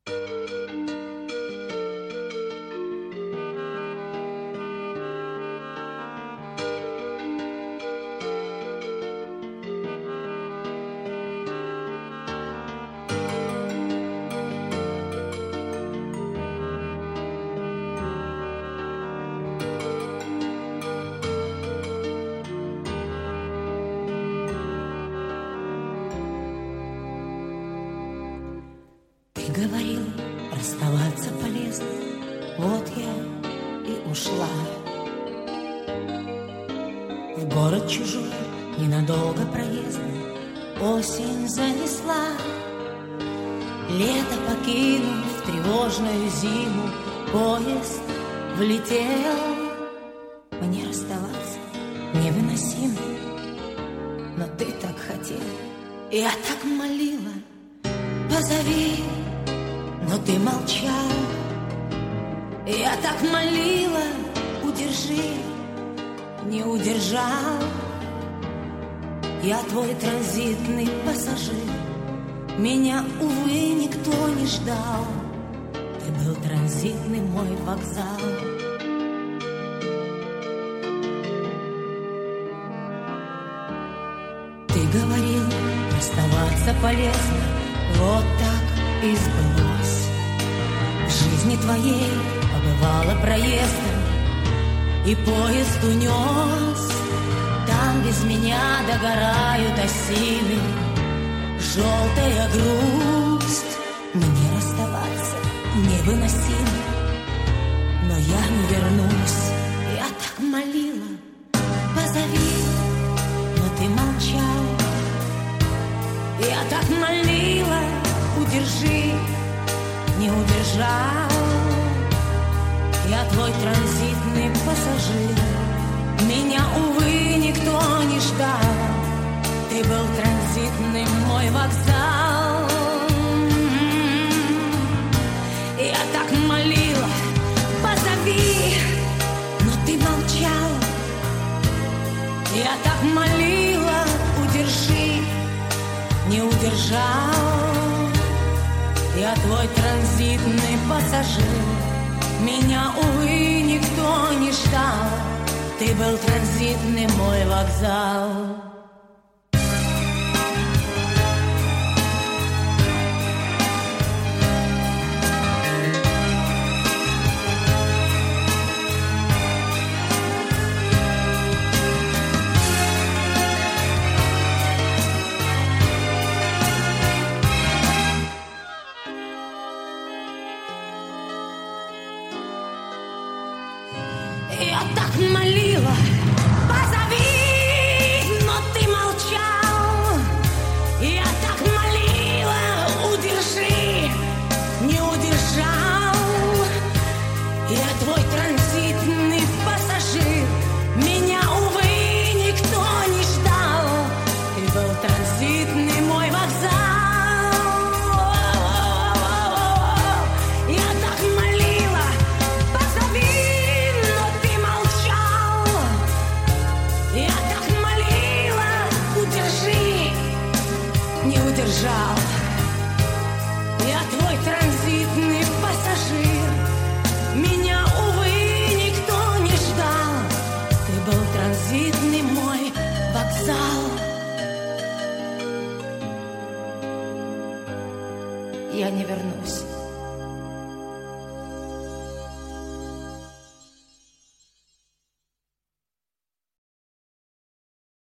Говорил, расставаться полезно. Вот я и ушла в город чужой, ненадолго проездом. Осень занесла, лето покинув тревожную зиму, поезд влетел. Мне расставаться невыносимо, но ты так хотел. Я так молила, позови, но ты молчал. Я так молила, удержи, не удержал. Я твой транзитный пассажир, меня, увы, никто не ждал. Ты был транзитный мой вокзал. Ты говорил, расставаться полезно, вот так и сбылось. В жизни твоей побывала проездом, и поезд унес. Там без меня догорают осины, желтая грусть. Мне расставаться невыносимо, но я не вернусь. Я так молила, позови, но ты молчал. Я так молила, удержи, не удержал. Я твой транзитный пассажир, меня, увы, никто не ждал. Ты был транзитный мой вокзал. Я так молила, позови, но ты молчал. Я так молила, удержи, не удержал. Я твой транзитный пассажир, меня, увы, никто не ждал. Ты был транзитный мой вокзал. Я так молила, позови, но ты молчал. Я так молила, удержи, не удержал. Я твой транзитный пассажир, меня, увы, никто не ждал. Ты был транзитный мой вокзал. Я твой транзитный пассажир, меня, увы, никто не ждал. Ты был транзитный мой вокзал. Я не вернусь.